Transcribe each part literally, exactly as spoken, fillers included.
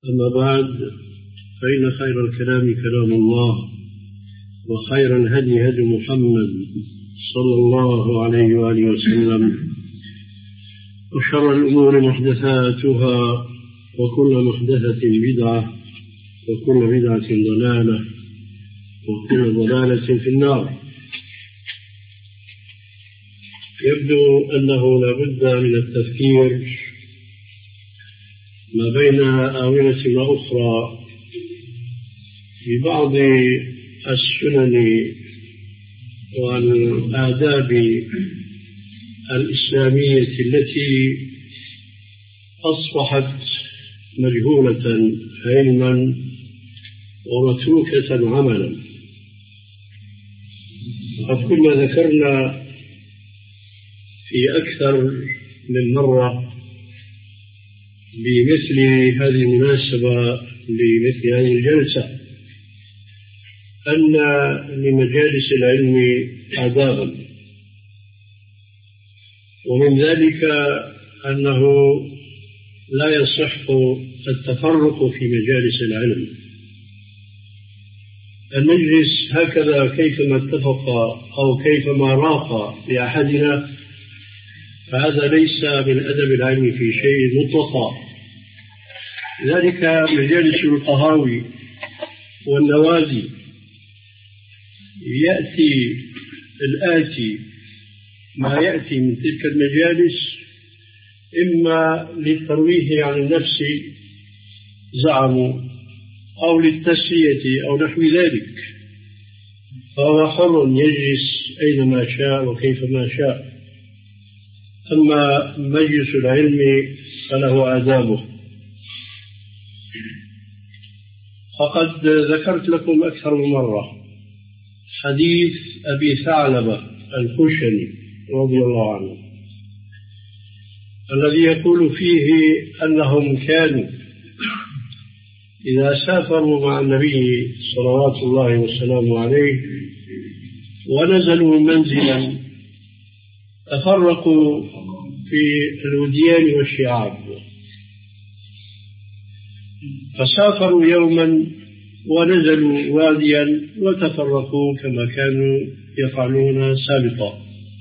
أما بعد، فإن خير الكلام كلام الله، وخير الهدي هدي محمد صلى الله عليه وآله وسلم، وشر الأمور محدثاتها، وكل محدثة بدعة، وكل بدعة ضلالة، وكل ضلالة في النار. يبدو أنه لا بد من التفكير ما بين آونة وأخرى ببعض السنن والآداب الإسلامية التي أصبحت مجهولة علما ومتروكة عملا. وقد كنا ذكرنا في أكثر من مرة بمثل هذه المناسبة لمثل هذه الجلسة أن لمجالس العلم آدابا، ومن ذلك أنه لا يصح التفرق في مجالس العلم، أن نجلس هكذا كيفما اتفق أو كيفما راق لأحدنا، فهذا ليس من أدب العلم في شيء مطلقا. لذلك مجالس القهاوي والنوادي يأتي الآتي ما يأتي من تلك المجالس إما للترويح عن النفس زعموا، أو للتسلية أو نحو ذلك، فهو حر يجلس أينما شاء وكيفما شاء. أما مجلس العلم فله آدابه. فقد ذكرت لكم أكثر من مرة حديث أبي ثعلبة الخشني رضي الله عنه، الذي يقول فيه أنهم كانوا إذا سافروا مع النبي صلوات الله وسلامه عليه ونزلوا منزلا تفرقوا في الوديان والشعاب، فسافروا يوما ونزلوا واديا وتفرقوا كما كانوا يفعلون سابقا.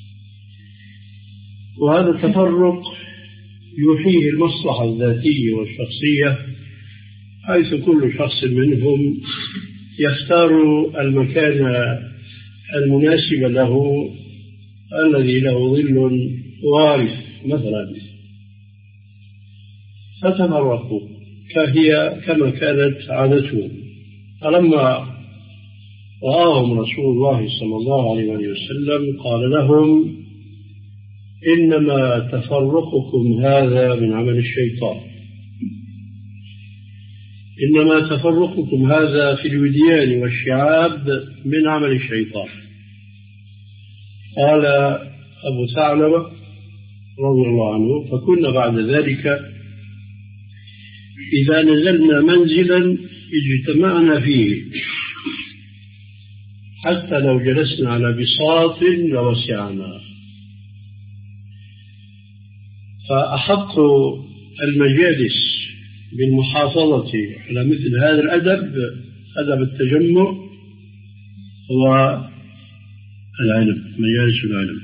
وهذا التفرق يحييه المصلحة الذاتية والشخصية، حيث كل شخص منهم يختار المكان المناسب له الذي له ظل وارث مثلا، فتفرقوا كهي كما كانت عادتهم. فلما رآهم رسول الله صلى الله عليه وسلم قال لهم: إنما تفرقكم هذا من عمل الشيطان، إنما تفرقكم هذا في الوديان والشعاب من عمل الشيطان. قال أبو ثعلبة رضي الله عنه: فكنا بعد ذلك إذا نزلنا منزلا اجتمعنا فيه، حتى لو جلسنا على بساط لوسعنا. فأحق المجالس بالمحافظة على مثل هذا الأدب، أدب التجمع، هو العلم، مجالس العلم.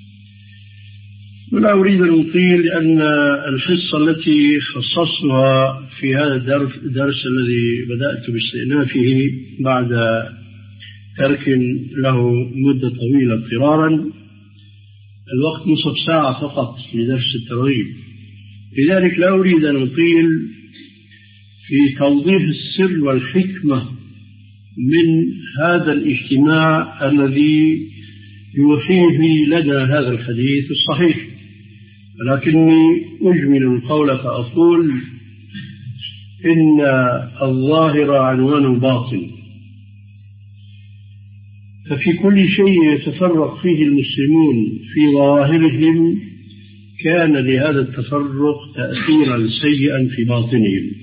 ولا أريد أن أطيل، لأن الحصة التي خصصتها في هذا الدرس الذي بدأت باستئنافه بعد ترك له مدة طويلة اضطرارا، الوقت نصف ساعة فقط لدرس الترغيب، لذلك لا أريد أن أطيل في توضيح السر والحكمة من هذا الاجتماع الذي يوحيه لنا هذا الحديث الصحيح، ولكني أجمل القول فأقول: إن الظاهر عنوان الباطن، ففي كل شيء يتفرق فيه المسلمون في ظواهرهم كان لهذا التفرق تأثيرا سيئا في باطنهم.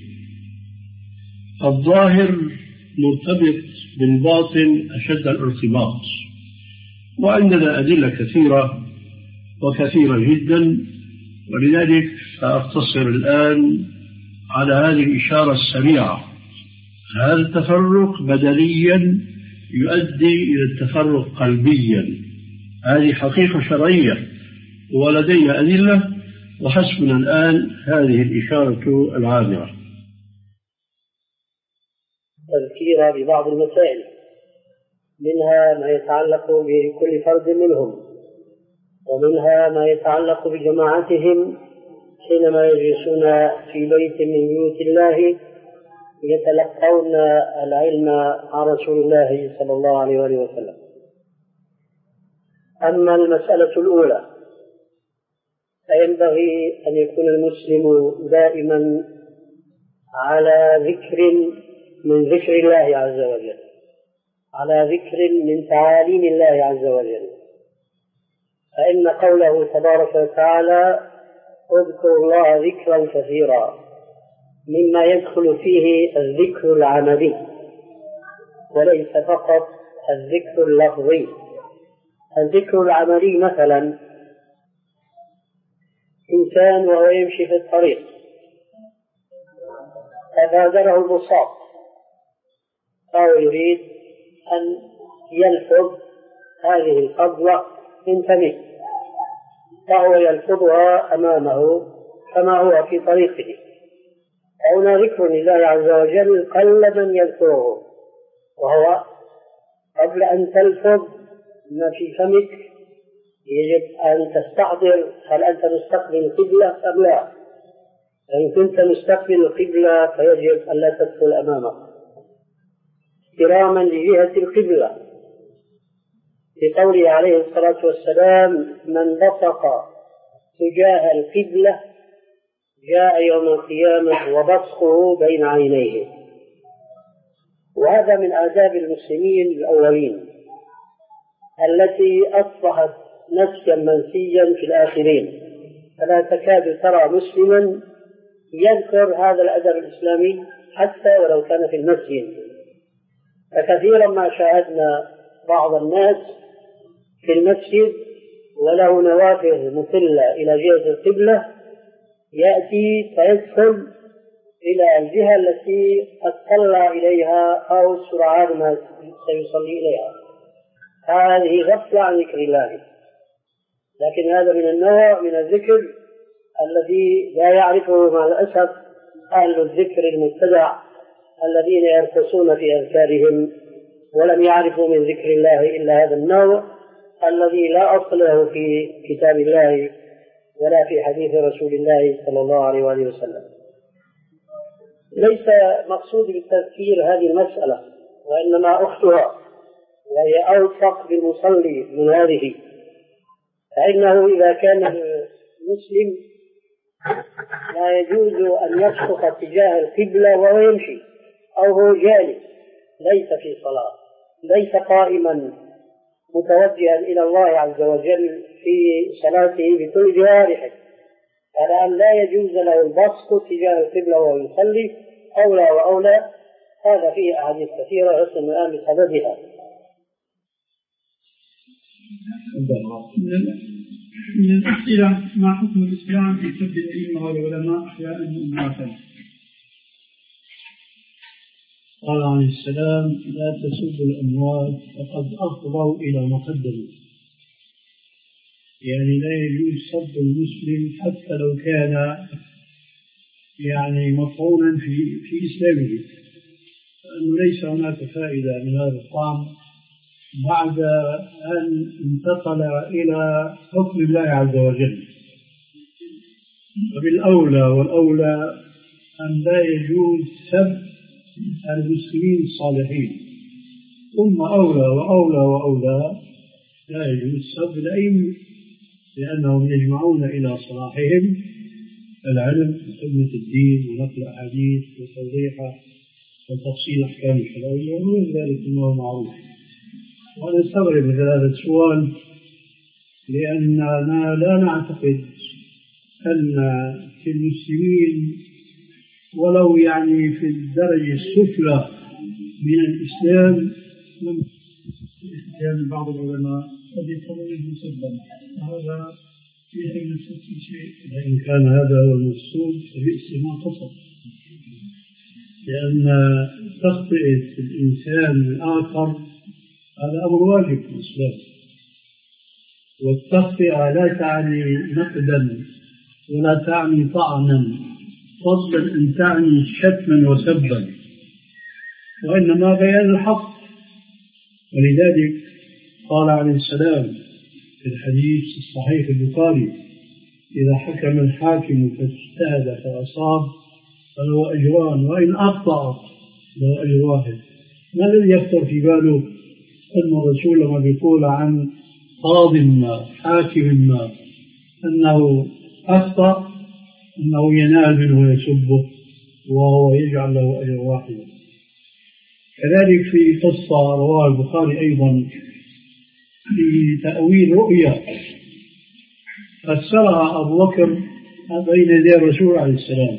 الظاهر مرتبط بالباطن أشد الارتباط، وعندنا أدلة كثيرة وكثيرة جدا، ولذلك سأختصر الآن على هذه الإشارة السريعة. هذا التفرق بدنيا يؤدي إلى التفرق قلبيا، هذه حقيقة شرعية ولدينا أدلة، وحسبنا الآن هذه الإشارة العابرة. تذكير ببعض المسائل، منها ما يتعلق بكل فرد منهم، ومنها ما يتعلق بجماعتهم حينما يجلسون في بيت من بيوت الله يتلقون العلم عن رسول الله صلى الله عليه وآله وسلم. أما المسألة الأولى فينبغي أن يكون المسلم دائما على ذكر من ذكر الله عز وجل، على ذكر من تعاليم الله عز وجل، فإن قوله تبارك وتعالى اذكروا الله ذكرا كثيرا مما يدخل فيه الذكر العملي وليس فقط الذكر اللفظي. الذكر العملي مثلا إنسان وهو يمشي في الطريق فبادره البساط أو يريد أن يلفظ هذه الفضلة من فمه، فهو يلفظها أمامه كما هو في طريقه. هنا ذكر لله عز وجل قل من يذكره، وهو قبل أن تلفظ ما في فمك يجب أن تستحضر هل أنت مستقبل القبلة أم لا. إن كنت مستقبل القبلة فيجب أن لا تدخل أمامك احتراما لجهة القبلة، بقوله عليه الصلاة والسلام من بصق تجاه القبلة جاء يوم القيامة وبصقه بين عينيه. وهذا من آداب المسلمين الأولين التي أصبحت نسيا منسيا في الآخرين، فلا تكاد ترى مسلما يذكر هذا الأدب الإسلامي حتى ولو كان في المسجد. فكثيرا ما شاهدنا بعض الناس في المسجد وله نوافذ مطلة إلى جهة القبلة يأتي فيدخل إلى الجهة التي قد طلع إليها أو سرعان ما سيصلي إليها. هذه غفلة عن ذكر الله، لكن هذا من النوع من الذكر الذي لا يعرفه مع الأسف أهل الذكر المبتدع الذين يرقصون في أذكارهم ولم يعرفوا من ذكر الله إلا هذا النوع الذي لا أصل له في كتاب الله ولا في حديث رسول الله صلى الله عليه وآله وسلم. ليس مقصود بالتذكير هذه المسألة، وإنما أختها وهي أوثق بالمصلي من هذه، فإنه إذا كان مسلم لا يجوز أن يبصق اتجاه القبلة وهو يمشي أو هو جالس ليس في صلاة، ليس قائما متوجها إلى الله عز وجل في صلاته بكل جوارحه، على أن لا يجوز له البصق تجاه القبلة وهو يصلي أولى وأولى. هذا فيه أحاديث كثيرة يصل الآن بسببها. من الأسئلة ما حكم الإسلام في سب الأئمة والعلماء أحياء وأمواتا؟ قال عليه السلام لا تسبوا الأموات فقد أفضوا إلى ما قدموا، يعني لا يجوز سب المسلم حتى لو كان يعني مطعونا في في إسلامه، لأنه ليس هناك فائدة من هذا الطعن بعد أن انتقل إلى حكم الله عز وجل. وبالأولى والأولى أن لا يجوز سب المسلمين الصالحين، ثم أولى وأولى وأولى لا يجوز سب الأئمة، لأنهم يجمعون إلى صلاحهم العلم وخدمة الدين ونقل أحاديث وتوضيحها وتفصيل أحكام الشرعية ومن ذلك ما هو معروف. وأنا استغرب مثل هذا السؤال، لأننا لا نعتقد أن في المسلمين ولو يعني في الدرجة السفلى من الإسلام من يعني بعض العلماء قد يقولون سبا، هذا فيه من السب شيء. إن كان هذا هو المقصود فبئس ما قصد. لأن تخطئة الإنسان الآخر هذا أمر واجب في الإسلام، والتخطئة لا تعني نقدا ولا تعني طعنا، فضلا أن تعني شتما وسبا، وإنما بيان الحق. ولذلك قال عليه السلام في الحديث الصحيح البخاري: إذا حكم الحاكم فاجتهد فأصاب فله أجران وإن أخطأ له أجر واحد. ما الذي يخطر في باله أن الرسول لما بيقول عن قاض ما حاكم ما أنه أخطأ أنه ينال منه ويسبه وهو يجعل له أجر واحد؟ كذلك في قصة رواه البخاري أيضا في تأويل رؤيا فسرها أبو بكر بين يدي الرسول عليه السلام،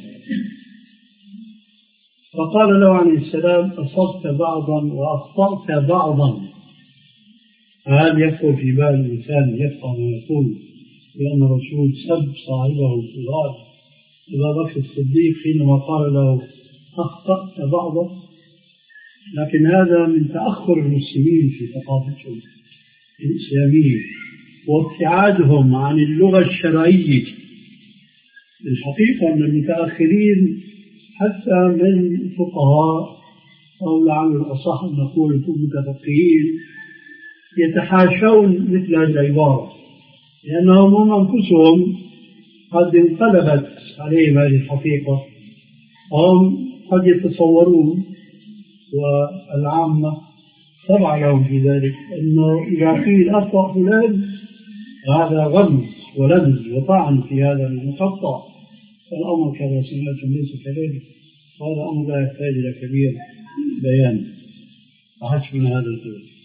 فقال له عليه السلام: أصبت بعضا وأخطأت بعضا. هل يخطر في بال الإنسان يفهم ويقول بأن الرسول سب صاحبه في الغار أبا بكر الصديق حينما قال له أخطأت بعضا؟ لكن هذا من تأخر المسلمين في ثقافتهم الإسلامية وابتعادهم عن اللغة الشرعية. الحقيقة أن المتأخرين حتى من الفقهاء أو لعل الأصح أن نقول المتفقهين يتحاشون مثل هذه العبارة، لأنهم هم أنفسهم قد انقلبت عليهم هذه الحقيقة، هم قد يتصورون والعامة طبعا لهم في ذلك أنه إذا قيل أخطأ فلان هذا غمز ولمز وطعن في هذا المخطأ، فالأمر كما سمعتم ليس كذلك، وهذا أمر لا يحتاج إلى كبير بيان. أحسبنا هذا القول.